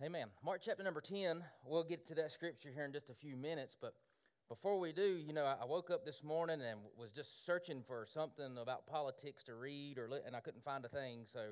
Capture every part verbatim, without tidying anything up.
Amen. Mark chapter number ten, we'll get to that scripture here in just a few minutes, but before we do, you know, I woke up this morning and was just searching for something about politics to read, or and I couldn't find a thing, so,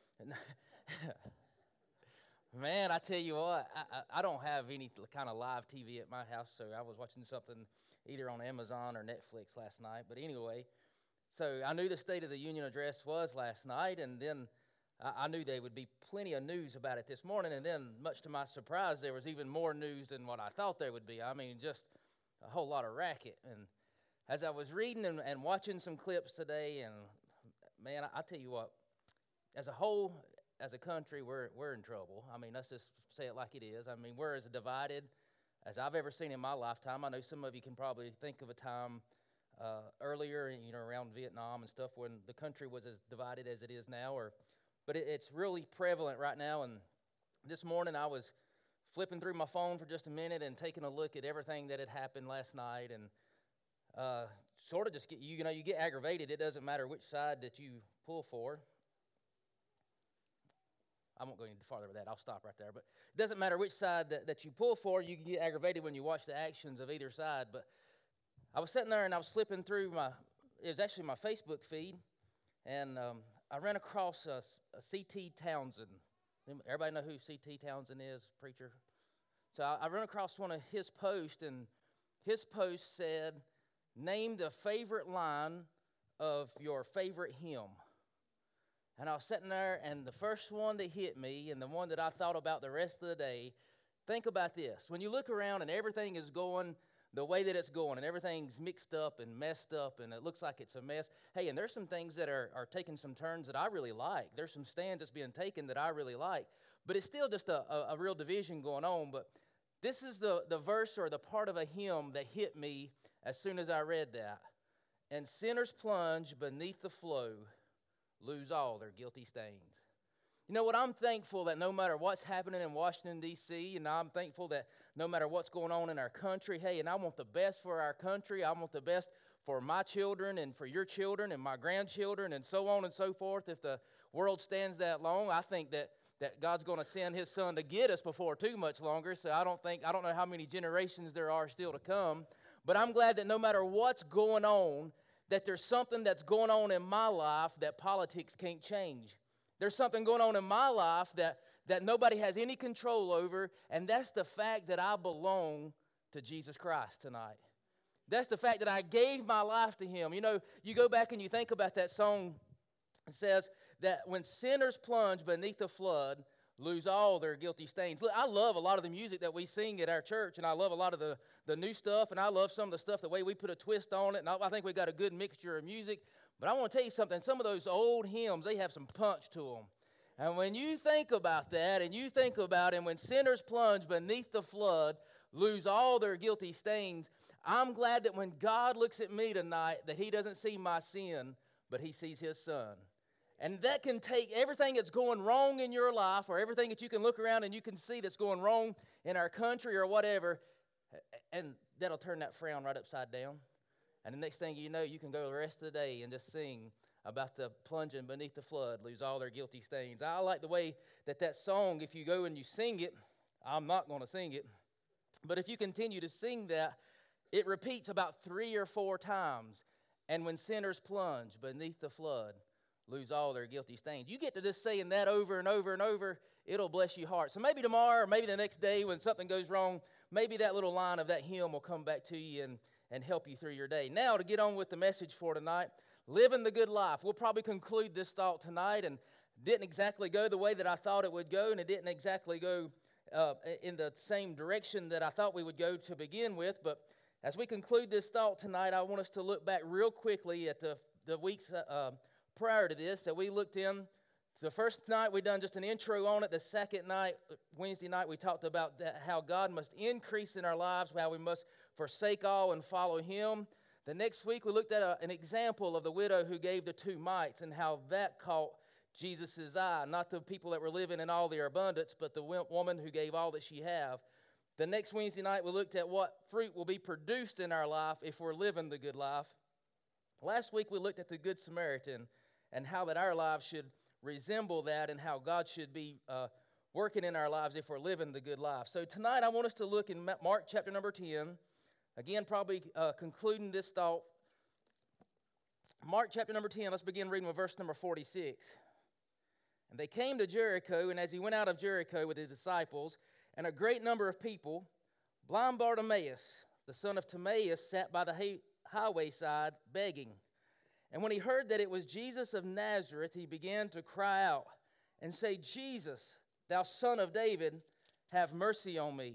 man, I tell you what, I, I, I don't have any kind of live T V at my house, so I was watching something either on Amazon or Netflix last night, but anyway, so I knew the State of the Union address was last night, and then I knew there would be plenty of news about it this morning, and then, much to my surprise, there was even more news than what I thought there would be. I mean, just a whole lot of racket. And as I was reading and, and watching some clips today, and man, I, I tell you what, as a whole, as a country, we're we're in trouble. I mean, let's just say it like it is. I mean, we're as divided as I've ever seen in my lifetime. I know some of you can probably think of a time uh, earlier, you know, around Vietnam and stuff, when the country was as divided as it is now, or But it, it's really prevalent right now, and this morning I was flipping through my phone for just a minute and taking a look at everything that had happened last night, and uh, sort of just get, you know, you get aggravated. It doesn't matter which side that you pull for. I won't go any farther with that. I'll stop right there. But it doesn't matter which side that, that you pull for. You can get aggravated when you watch the actions of either side. But I was sitting there and I was flipping through my, it was actually my Facebook feed, and um, I ran across a, a C T Townsend. Everybody know who C T Townsend is, preacher? So I, I ran across one of his posts, and his post said, "Name the favorite line of your favorite hymn." And I was sitting there, and the first one that hit me, and the one that I thought about the rest of the day, think about this. When you look around and everything is going the way that it's going, and everything's mixed up and messed up, and it looks like it's a mess. Hey, and there's some things that are, are taking some turns that I really like. There's some stands that's being taken that I really like. But it's still just a, a, a real division going on. But this is the, the verse or the part of a hymn that hit me as soon as I read that. "And sinners plunge beneath the flow, lose all their guilty stains." You know what? I'm thankful that no matter what's happening in Washington, D C, and I'm thankful that no matter what's going on in our country, hey, and I want the best for our country. I want the best for my children and for your children and my grandchildren and so on and so forth. If the world stands that long, I think that, that God's going to send his son to get us before too much longer. So I don't think, I don't know how many generations there are still to come. But I'm glad that no matter what's going on, that there's something that's going on in my life that politics can't change. There's something going on in my life that, that nobody has any control over, and that's the fact that I belong to Jesus Christ tonight. That's the fact that I gave my life to him. You know, you go back and you think about that song. It says that when sinners plunge beneath the flood, lose all their guilty stains. Look, I love a lot of the music that we sing at our church, and I love a lot of the, the new stuff, and I love some of the stuff, the way we put a twist on it, and I, I think we got a good mixture of music. But I want to tell you something. Some of those old hymns, they have some punch to them. And when you think about that, and you think about, and when sinners plunge beneath the flood, lose all their guilty stains, I'm glad that when God looks at me tonight, that he doesn't see my sin, but he sees his son. And that can take everything that's going wrong in your life, or everything that you can look around and you can see that's going wrong in our country or whatever, and that'll turn that frown right upside down. And the next thing you know, you can go the rest of the day and just sing about the plunging beneath the flood, lose all their guilty stains. I like the way that that song, if you go and you sing it, I'm not going to sing it, but if you continue to sing that, it repeats about three or four times. And when sinners plunge beneath the flood, lose all their guilty stains. You get to just saying that over and over and over, it'll bless your heart. So maybe tomorrow or maybe the next day when something goes wrong, maybe that little line of that hymn will come back to you and and help you through your day. Now, to get on with the message for tonight, living the good life. We'll probably conclude this thought tonight, and didn't exactly go the way that I thought it would go, and it didn't exactly go uh, in the same direction that I thought we would go to begin with. But as we conclude this thought tonight, I want us to look back real quickly at the, the weeks uh, prior to this that we looked in. The first night, we done just an intro on it. The second night, Wednesday night, we talked about that, how God must increase in our lives, how we must forsake all and follow him. The next week, we looked at a, an example of the widow who gave the two mites and how that caught Jesus' eye. Not the people that were living in all their abundance, but the woman who gave all that she had. The next Wednesday night, we looked at what fruit will be produced in our life if we're living the good life. Last week, we looked at the Good Samaritan and how that our lives should resemble that, and how God should be uh, working in our lives if we're living the good life. So tonight I want us to look in Mark chapter number ten. Again, probably uh, concluding this thought. Mark chapter number ten, let's begin reading with verse number forty-six. And they came to Jericho, and as he went out of Jericho with his disciples and a great number of people, blind Bartimaeus, the son of Timaeus, sat by the highway side begging. And when he heard that it was Jesus of Nazareth, he began to cry out and say, Jesus, thou son of David, have mercy on me.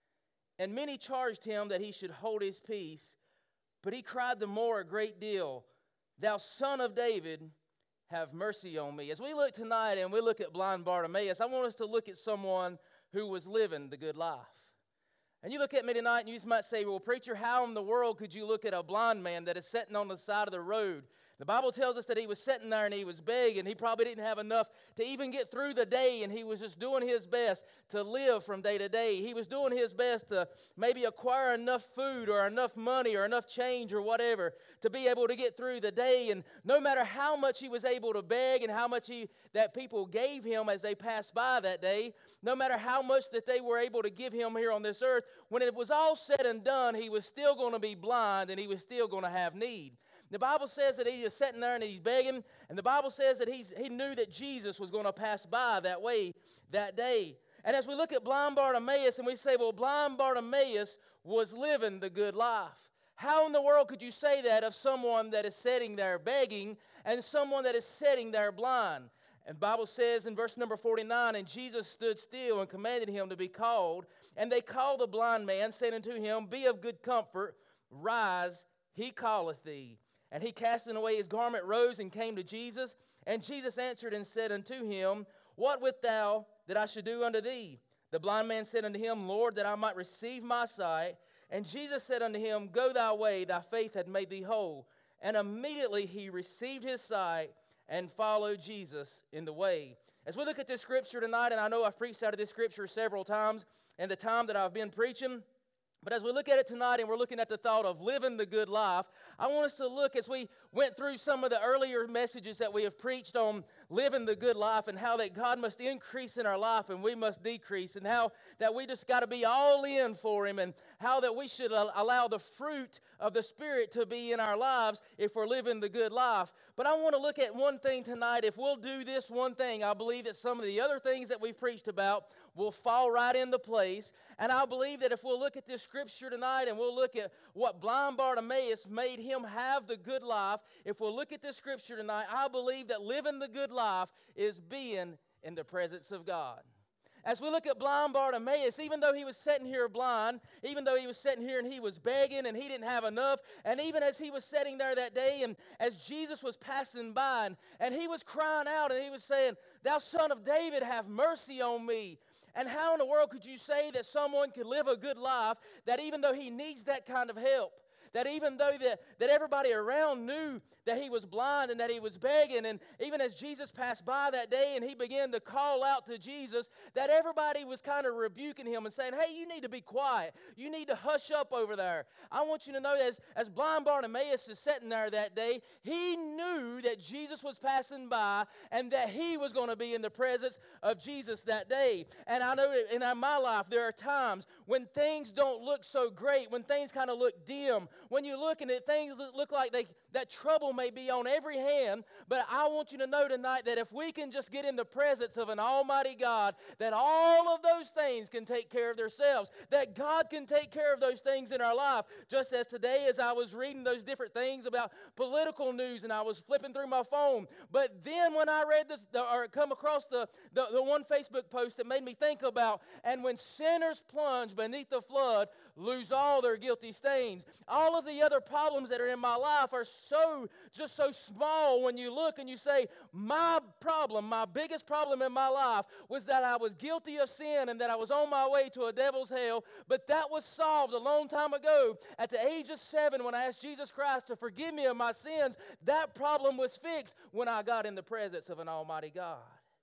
And many charged him that he should hold his peace, but he cried the more a great deal, thou son of David, have mercy on me. As we look tonight and we look at blind Bartimaeus, I want us to look at someone who was living the good life. And you look at me tonight and you might say, well, preacher, how in the world could you look at a blind man that is sitting on the side of the road? The Bible tells us that he was sitting there and he was begging. He probably didn't have enough to even get through the day, and he was just doing his best to live from day to day. He was doing his best to maybe acquire enough food or enough money or enough change or whatever to be able to get through the day. And no matter how much he was able to beg and how much he, that people gave him as they passed by that day, no matter how much that they were able to give him here on this earth, when it was all said and done, he was still going to be blind and he was still going to have need. The Bible says that he is sitting there and he's begging, and the Bible says that he's, he knew that Jesus was going to pass by that way that day. And as we look at blind Bartimaeus and we say, well, blind Bartimaeus was living the good life. How in the world could you say that of someone that is sitting there begging and someone that is sitting there blind? And the Bible says in verse number forty-nine, and Jesus stood still and commanded him to be called. And they called the blind man, saying unto him, be of good comfort, rise, he calleth thee. And he, casting away his garment, rose and came to Jesus. And Jesus answered and said unto him, what wilt thou that I should do unto thee? The blind man said unto him, Lord, that I might receive my sight. And Jesus said unto him, go thy way, thy faith hath made thee whole. And immediately he received his sight and followed Jesus in the way. As we look at this scripture tonight, and I know I've preached out of this scripture several times in the time that I've been preaching, but as we look at it tonight and we're looking at the thought of living the good life, I want us to look as we went through some of the earlier messages that we have preached on living the good life and how that God must increase in our life and we must decrease, and how that we just got to be all in for Him, and how that we should allow the fruit of the Spirit to be in our lives if we're living the good life. But I want to look at one thing tonight. If we'll do this one thing, I believe that some of the other things that we've preached about will fall right into place. And I believe that if we'll look at this scripture tonight and we'll look at what blind Bartimaeus made him have the good life, if we'll look at this scripture tonight, I believe that living the good life is being in the presence of God. As we look at blind Bartimaeus, even though he was sitting here blind, even though he was sitting here and he was begging and he didn't have enough, and even as he was sitting there that day and as Jesus was passing by and, and he was crying out and he was saying, thou son of David, have mercy on me. And how in the world could you say that someone could live a good life that even though he needs that kind of help, that even though that, that everybody around knew that he was blind and that he was begging, and even as Jesus passed by that day and he began to call out to Jesus, that everybody was kind of rebuking him and saying, hey, you need to be quiet. You need to hush up over there. I want you to know that as, as blind Bartimaeus is sitting there that day, he knew that Jesus was passing by and that he was going to be in the presence of Jesus that day. And I know that in my life there are times when things don't look so great, when things kind of look dim, when you're looking at things that look like they, that trouble may be on every hand. But I want you to know tonight that if we can just get in the presence of an almighty God, that all of those things can take care of themselves, that God can take care of those things in our life. Just as today, as I was reading those different things about political news and I was flipping through my phone, but then when I read this or come across the, the, the one Facebook post that made me think about, and when sinners plunge beneath the flood, lose all their guilty stains. All of the other problems that are in my life are so, just so small when you look and you say, my problem, my biggest problem in my life was that I was guilty of sin and that I was on my way to a devil's hell, but that was solved a long time ago. At the age of seven, when I asked Jesus Christ to forgive me of my sins, that problem was fixed when I got in the presence of an almighty God.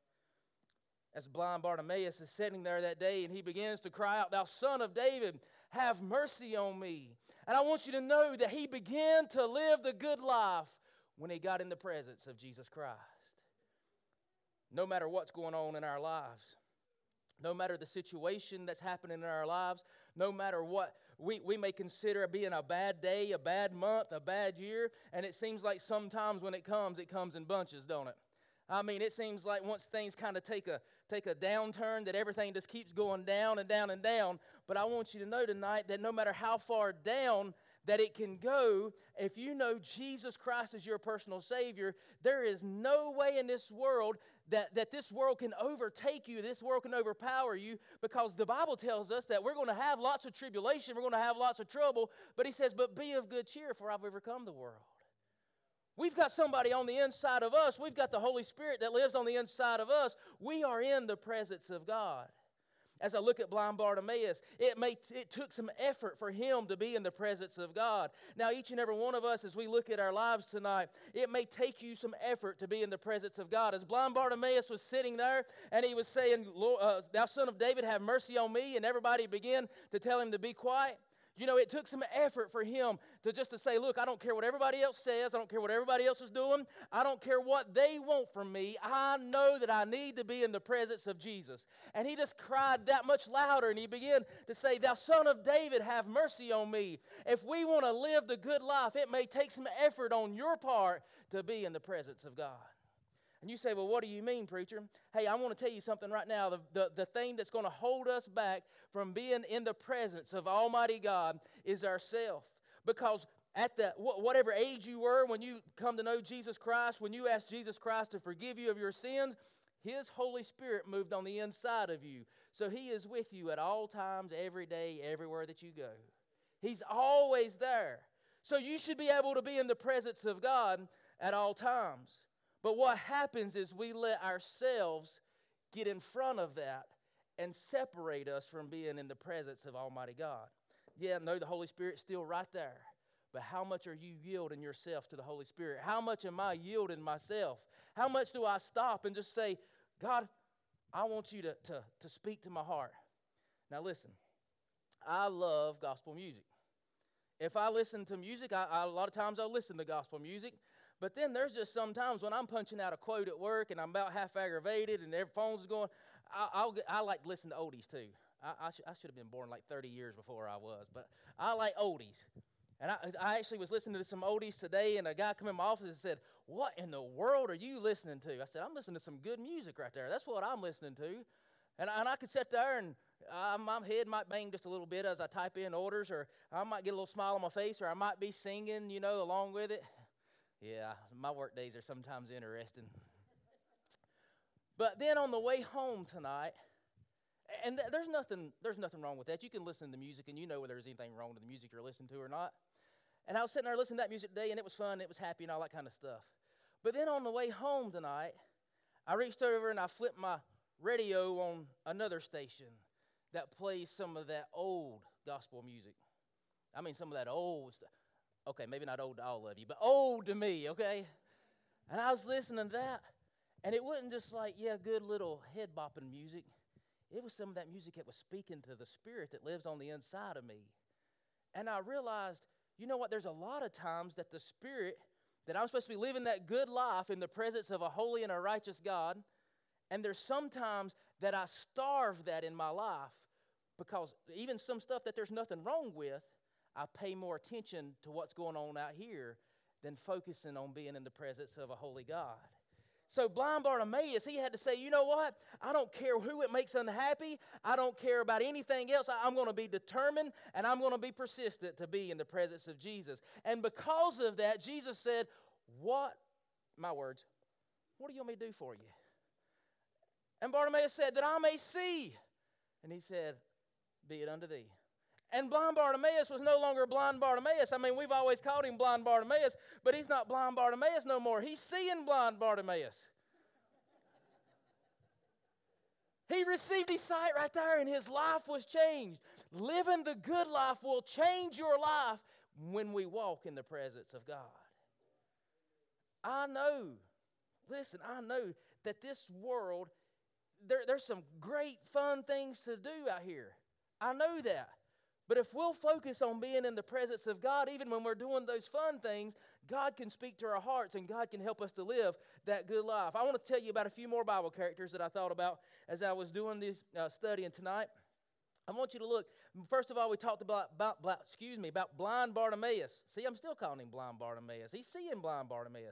As blind Bartimaeus is sitting there that day and he begins to cry out, thou son of David, have mercy on me. And I want you to know that he began to live the good life when he got in the presence of Jesus Christ. No matter what's going on in our lives, no matter the situation that's happening in our lives, no matter what we, we may consider being a bad day, a bad month, a bad year, and it seems like sometimes when it comes, it comes in bunches, don't it? I mean, it seems like once things kind of take a take a downturn, that everything just keeps going down and down and down. But I want you to know tonight that no matter how far down that it can go, if you know Jesus Christ is your personal Savior, there is no way in this world that, that this world can overtake you, this world can overpower you, because the Bible tells us that we're going to have lots of tribulation, we're going to have lots of trouble, but he says, but be of good cheer, for I've overcome the world. We've got somebody on the inside of us. We've got the Holy Spirit that lives on the inside of us. We are in the presence of God. As I look at blind Bartimaeus, it, may, it took some effort for him to be in the presence of God. Now, each and every one of us, as we look at our lives tonight, it may take you some effort to be in the presence of God. As blind Bartimaeus was sitting there, and he was saying, uh, thou son of David, have mercy on me, and everybody began to tell him to be quiet. You know, it took some effort for him to just to say, look, I don't care what everybody else says. I don't care what everybody else is doing. I don't care what they want from me. I know that I need to be in the presence of Jesus. And he just cried that much louder, and he began to say, thou son of David, have mercy on me. If we want to live the good life, it may take some effort on your part to be in the presence of God. And you say, well, what do you mean, preacher? Hey, I want to tell you something right now. The, the, the thing that's going to hold us back from being in the presence of Almighty God is ourself. Because at the whatever age you were when you come to know Jesus Christ, when you ask Jesus Christ to forgive you of your sins, His Holy Spirit moved on the inside of you. So He is with you at all times, every day, everywhere that you go. He's always there. So you should be able to be in the presence of God at all times. But what happens is we let ourselves get in front of that and separate us from being in the presence of Almighty God. Yeah, no, the Holy Spirit's still right there. But how much are you yielding yourself to the Holy Spirit? How much am I yielding myself? How much do I stop and just say, God, I want you to, to, to speak to my heart. Now listen, I love gospel music. If I listen to music, I, I, a lot of times I'll listen to gospel music. But then there's just sometimes when I'm punching out a quote at work and I'm about half aggravated and their phone's going, I, I'll get, I like to listen to oldies too. I, I, sh- I should have been born like thirty years before I was, but I like oldies. And I, I actually was listening to some oldies today, and a guy come in my office and said, what in the world are you listening to? I said, I'm listening to some good music right there. That's what I'm listening to. And, and I could sit there and uh, my head might bang just a little bit as I type in orders, or I might get a little smile on my face, or I might be singing, you know, along with it. Yeah, my work days are sometimes interesting. But then on the way home tonight, and th- there's nothing there's nothing wrong with that. You can listen to music, and you know whether there's anything wrong with the music you're listening to or not. And I was sitting there listening to that music today, and it was fun, it was happy, and all that kind of stuff. But then on the way home tonight, I reached over and I flipped my radio on another station that plays some of that old gospel music. I mean, some of that old stuff. Okay, maybe not old to all of you, but old to me, okay? And I was listening to that, and it wasn't just like, yeah, good little head-bopping music. It was some of that music that was speaking to the spirit that lives on the inside of me. And I realized, you know what, there's a lot of times that the spirit, that I'm supposed to be living that good life in the presence of a holy and a righteous God, and there's sometimes that I starve that in my life because even some stuff that there's nothing wrong with, I pay more attention to what's going on out here than focusing on being in the presence of a holy God. So blind Bartimaeus, he had to say, you know what? I don't care who it makes unhappy. I don't care about anything else. I'm going to be determined and I'm going to be persistent to be in the presence of Jesus. And because of that, Jesus said, what, my words, what do you want me to do for you? And Bartimaeus said, that I may see. And he said, be it unto thee. And blind Bartimaeus was no longer blind Bartimaeus. I mean, we've always called him blind Bartimaeus, but he's not blind Bartimaeus no more. He's seeing blind Bartimaeus. He received his sight right there, and his life was changed. Living the good life will change your life when we walk in the presence of God. I know, listen, I know that this world, there, there's some great fun things to do out here. I know that. But if we'll focus on being in the presence of God, even when we're doing those fun things, God can speak to our hearts and God can help us to live that good life. I want to tell you about a few more Bible characters that I thought about as I was doing this uh, studying tonight. I want you to look. First of all, we talked about, about, about, excuse me, about blind Bartimaeus. See, I'm still calling him blind Bartimaeus. He's seeing blind Bartimaeus.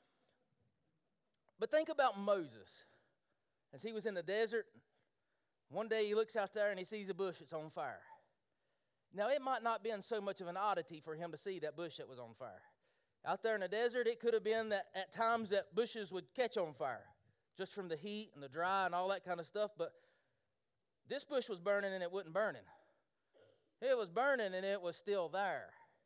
But think about Moses. As he was in the desert, one day he looks out there and he sees a bush that's on fire. Now, it might not have been so much of an oddity for him to see that bush that was on fire. Out there in the desert, it could have been that at times that bushes would catch on fire, just from the heat and the dry and all that kind of stuff. But this bush was burning and it wasn't burning. It was burning and it was still there.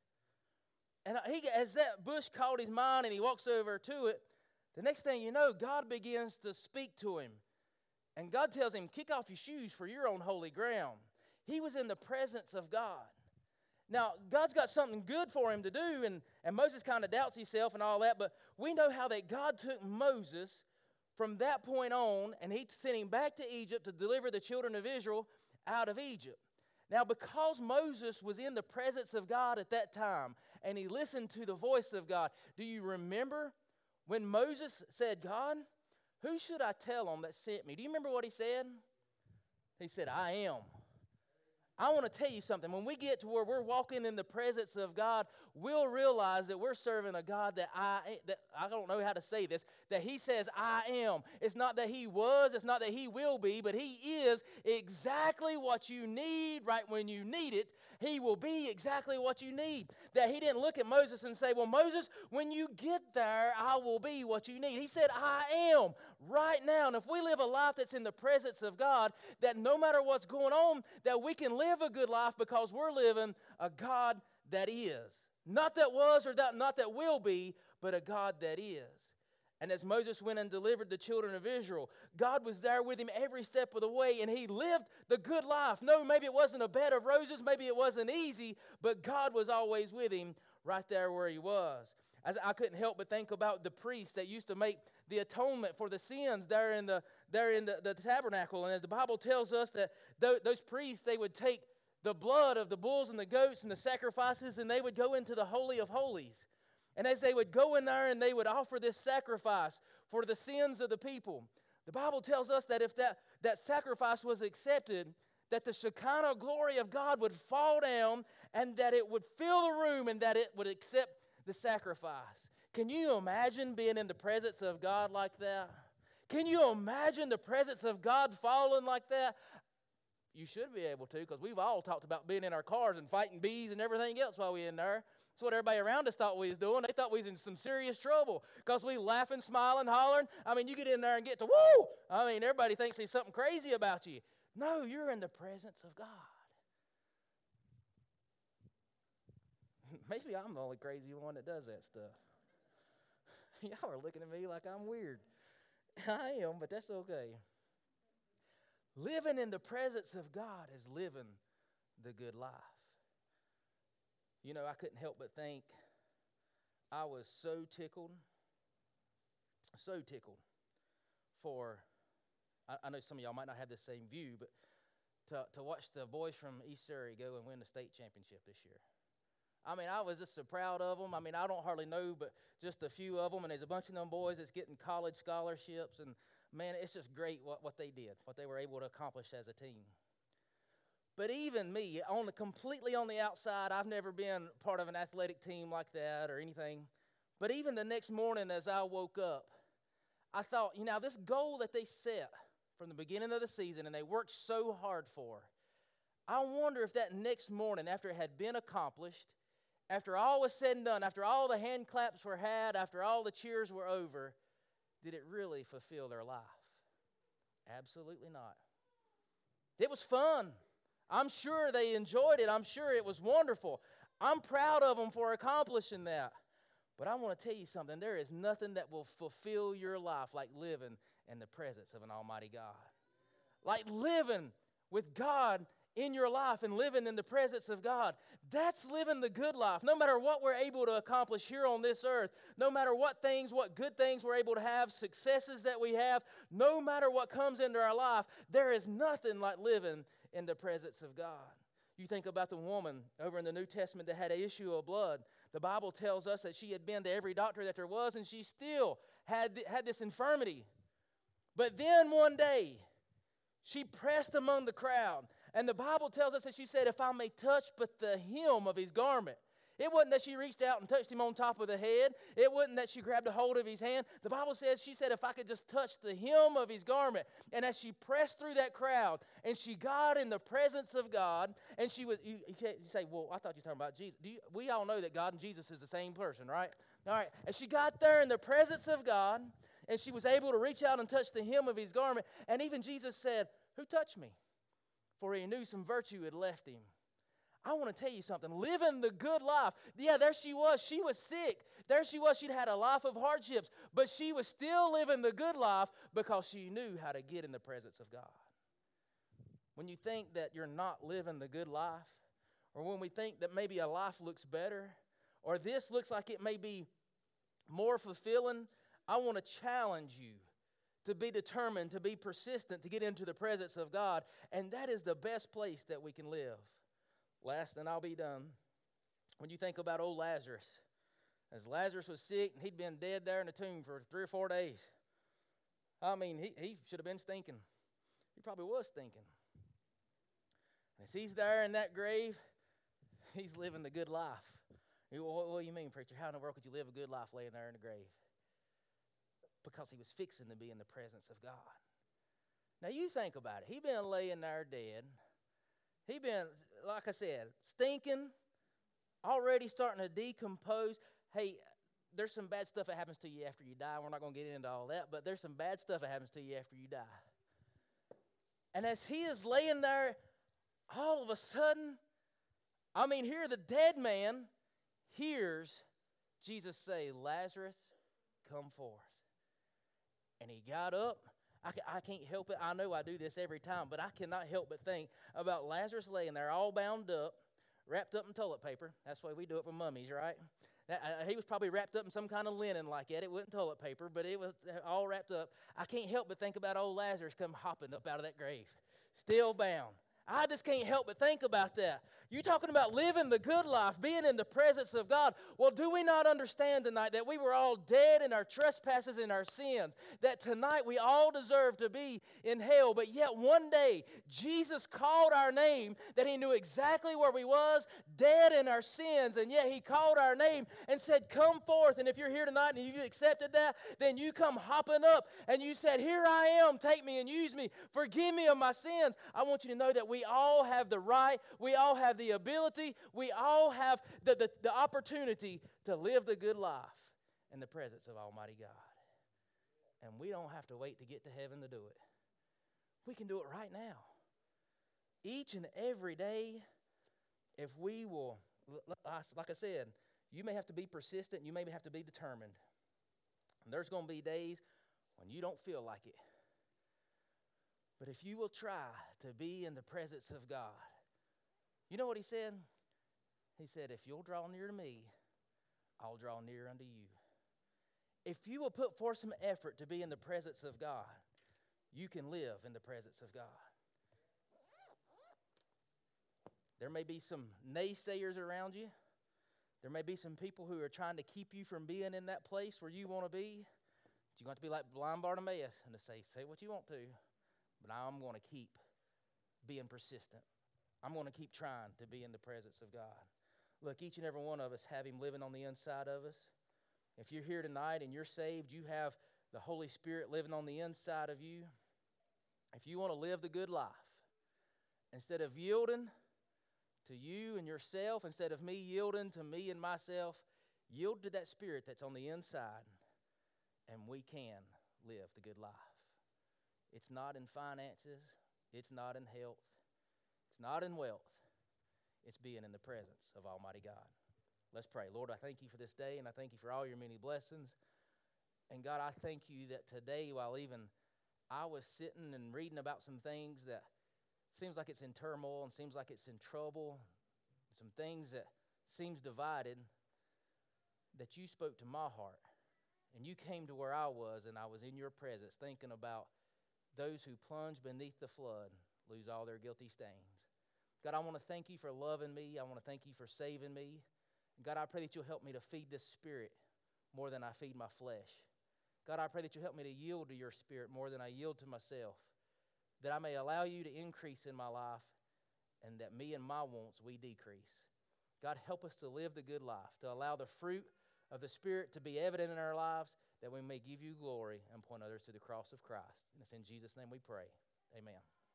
And he, as that bush caught his mind and he walks over to it, the next thing you know, God begins to speak to him. And God tells him, kick off your shoes for you're on holy ground. He was in the presence of God. Now, God's got something good for him to do, and, and Moses kind of doubts himself and all that, but we know how that God took Moses from that point on, and he sent him back to Egypt to deliver the children of Israel out of Egypt. Now, because Moses was in the presence of God at that time, and he listened to the voice of God, do you remember when Moses said, God, who should I tell him that sent me? Do you remember what he said? He said, I am. I want to tell you something. When we get to where we're walking in the presence of God, we'll realize that we're serving a God that I, that I don't know how to say this, that he says, I am. It's not that he was, it's not that he will be, but he is exactly what you need right when you need it. He will be exactly what you need. That he didn't look at Moses and say, well, Moses, when you get there, I will be what you need. He said, I am right now. And if we live a life that's in the presence of God, that no matter what's going on, that we can live a good life because we're living a God that is. Not that was or that not that will be, but a God that is. And as Moses went and delivered the children of Israel, God was there with him every step of the way, and he lived the good life. No, maybe it wasn't a bed of roses, maybe it wasn't easy, but God was always with him right there where he was. As I couldn't help but think about the priests that used to make the atonement for the sins there in the, there in the, the tabernacle. And the Bible tells us that th- those priests, they would take the blood of the bulls and the goats and the sacrifices, and they would go into the Holy of Holies. And as they would go in there and they would offer this sacrifice for the sins of the people, the Bible tells us that if that, that sacrifice was accepted, that the Shekinah glory of God would fall down and that it would fill the room and that it would accept the sacrifice. Can you imagine being in the presence of God like that? Can you imagine the presence of God falling like that? You should be able to, because we've all talked about being in our cars and fighting bees and everything else while we're in there. That's what everybody around us thought we was doing. They thought we was in some serious trouble because we laughing, smiling, hollering. I mean, you get in there and get to woo! I mean, everybody thinks there's something crazy about you. No, you're in the presence of God. Maybe I'm the only crazy one that does that stuff. Y'all are looking at me like I'm weird. I am, but that's okay. Living in the presence of God is living the good life. You know, I couldn't help but think I was so tickled, so tickled for, I, I know some of y'all might not have the same view, but to, to watch the boys from East Surrey go and win the state championship this year. I mean, I was just so proud of them. I mean, I don't hardly know, but just a few of them, and there's a bunch of them boys that's getting college scholarships, and man, it's just great what, what they did, what they were able to accomplish as a team. But even me, on the, completely on the outside, I've never been part of an athletic team like that or anything. But even the next morning as I woke up, I thought, you know, this goal that they set from the beginning of the season and they worked so hard for, I wonder if that next morning, after it had been accomplished, after all was said and done, after all the hand claps were had, after all the cheers were over, did it really fulfill their life? Absolutely not. It was fun. I'm sure they enjoyed it. I'm sure it was wonderful. I'm proud of them for accomplishing that. But I want to tell you something. There is nothing that will fulfill your life like living in the presence of an almighty God. Like living with God in your life and living in the presence of God. That's living the good life. No matter what we're able to accomplish here on this earth, no matter what things, what good things we're able to have, successes that we have, no matter what comes into our life, there is nothing like living in the presence of God. You think about the woman over in the New Testament that had an issue of blood. The Bible tells us that she had been to every doctor that there was, and she still had, had this infirmity. But then one day, she pressed among the crowd. And the Bible tells us that she said, if I may touch but the hem of his garment. It wasn't that she reached out and touched him on top of the head. It wasn't that she grabbed a hold of his hand. The Bible says, she said, if I could just touch the hem of his garment. And as she pressed through that crowd, and she got in the presence of God, and she was, you, you say, well, I thought you were talking about Jesus. Do you, we all know that God and Jesus is the same person, right? All right. And she got there in the presence of God, and she was able to reach out and touch the hem of his garment. And even Jesus said, who touched me? For he knew some virtue had left him. I want to tell you something. Living the good life. Yeah, there she was. She was sick. There she was. She'd had a life of hardships. But she was still living the good life because she knew how to get in the presence of God. When you think that you're not living the good life, or when we think that maybe a life looks better, or this looks like it may be more fulfilling, I want to challenge you to be determined, to be persistent, to get into the presence of God. And that is the best place that we can live. Last, and I'll be done. When you think about old Lazarus, as Lazarus was sick, and he'd been dead there in the tomb for three or four days. I mean, he, he should have been stinking. He probably was stinking. As he's there in that grave, he's living the good life. You, what, what do you mean, preacher? How in the world could you live a good life laying there in the grave? Because he was fixing to be in the presence of God. Now you think about it. He'd been laying there dead. He'd been, like I said, stinking, already starting to decompose. Hey, there's some bad stuff that happens to you after you die. We're not going to get into all that, but there's some bad stuff that happens to you after you die. And as he is laying there, all of a sudden, I mean, here the dead man hears Jesus say, Lazarus, come forth. And he got up. I, I can't help it. I know I do this every time, but I cannot help but think about Lazarus laying there all bound up, wrapped up in toilet paper. That's the way we do it for mummies, right? Now, uh, he was probably wrapped up in some kind of linen like that. It wasn't toilet paper, but it was all wrapped up. I can't help but think about old Lazarus come hopping up out of that grave, still bound. I just can't help but think about that. You talking about living the good life, being in the presence of God. Well, do we not understand tonight that we were all dead in our trespasses and our sins? That tonight we all deserve to be in hell. But yet one day, Jesus called our name, that he knew exactly where we was, dead in our sins. And yet he called our name and said, come forth. And if you're here tonight and you've accepted that, then you come hopping up and you said, here I am, take me and use me. Forgive me of my sins. I want you to know that we all have the right, we all have the ability, we all have the, the, the opportunity to live the good life in the presence of Almighty God. And we don't have to wait to get to heaven to do it. We can do it right now. Each and every day, if we will, like I said, you may have to be persistent, you may have to be determined. And there's going to be days when you don't feel like it. But if you will try to be in the presence of God, you know what he said? He said, if you'll draw near to me, I'll draw near unto you. If you will put forth some effort to be in the presence of God, you can live in the presence of God. There may be some naysayers around you. There may be some people who are trying to keep you from being in that place where you want to be. But you're going to be like blind Bartimaeus and to say, say what you want to. But I'm going to keep being persistent. I'm going to keep trying to be in the presence of God. Look, each and every one of us have him living on the inside of us. If you're here tonight and you're saved, you have the Holy Spirit living on the inside of you. If you want to live the good life, instead of yielding to you and yourself, instead of me yielding to me and myself, yield to that Spirit that's on the inside, and we can live the good life. It's not in finances. It's not in health. It's not in wealth. It's being in the presence of Almighty God. Let's pray. Lord, I thank you for this day, and I thank you for all your many blessings. And God, I thank you that today, while even I was sitting and reading about some things that seems like it's in turmoil and seems like it's in trouble, some things that seems divided, that you spoke to my heart. And you came to where I was, and I was in your presence thinking about those who plunge beneath the flood lose all their guilty stains. God, I want to thank you for loving me. I want to thank you for saving me. God, I pray that you'll help me to feed this spirit more than I feed my flesh. God, I pray that you'll help me to yield to your spirit more than I yield to myself, that I may allow you to increase in my life and that me and my wants, we decrease. God, help us to live the good life, to allow the fruit of the Spirit to be evident in our lives, that we may give you glory and point others to the cross of Christ. And it's in Jesus' name we pray. Amen.